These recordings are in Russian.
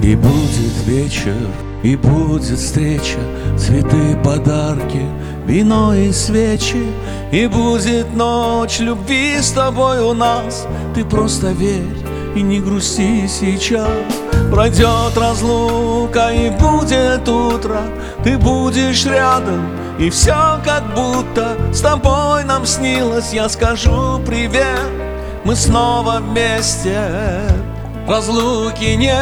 И будет вечер, и будет встреча, цветы, подарки, вино и свечи. И будет ночь любви с тобой у нас. Ты просто верь и не грусти сейчас. Пройдет разлука и будет утро, ты будешь рядом, и все как будто с тобой нам снилось. Я скажу привет, мы снова вместе, разлуки нет.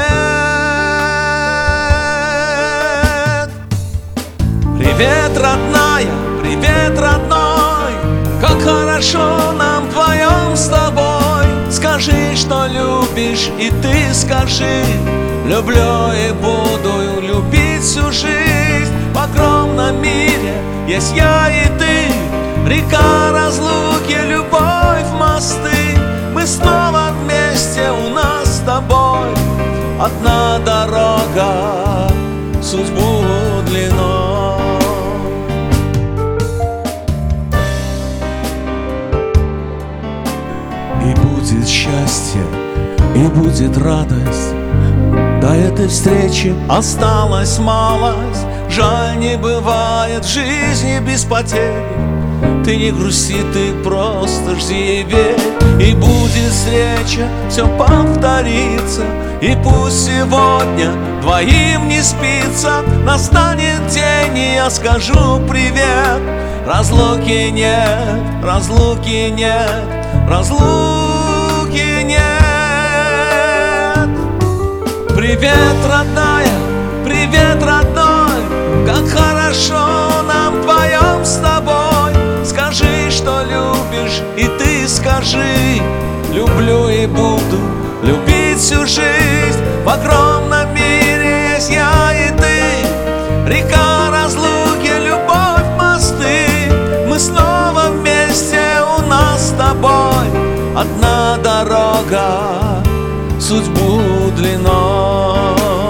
Привет, родная, привет, родной, как хорошо нам вдвоем с тобой. Скажи, что любишь, и ты скажи: люблю и буду любить всю жизнь. В огромном мире есть я и ты, река разлуки, любовь, мосты. Мы снова вместе, у нас с тобой одна дорога, судьбу длиной. И будет счастье, и будет радость, до этой встречи осталась малость. Жаль, не бывает в жизни без потерь. Ты не грусти, ты просто жди и верь. И будет встреча, все повторится. И пусть сегодня двоим не спится, настанет день, и я скажу привет. Разлуки нет, разлуки нет, разлуки нет. Привет, родная, привет, родной, как хорошо нам вдвоем с тобой. Скажи, что любишь, и ты скажи: люблю и буду любить всю жизнь. В огромном мире есть я и ты, река разлуки, любовь, мосты. Мы снова вместе, у нас с тобой одна дорога, судьбу длиной.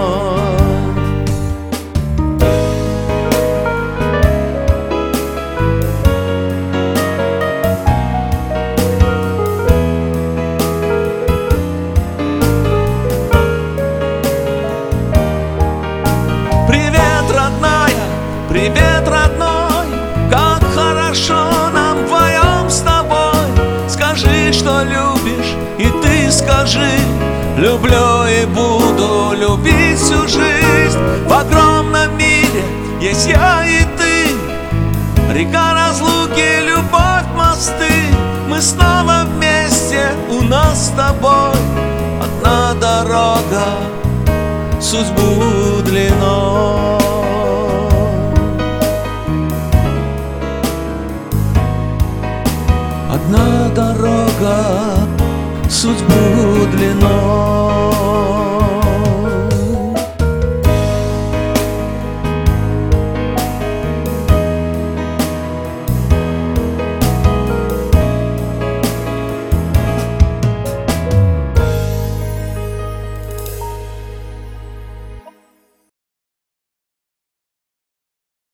Привет, родная, привет, родной, как хорошо нам вдвоем с тобой. Скажи, что любишь, и ты скажи: люблю и буду любить всю жизнь. В огромном мире есть я и ты, река разлуки, любовь, мосты. Мы снова вместе, у нас с тобой одна дорога, судьбу длиной. Одна дорога, судьбу длиной.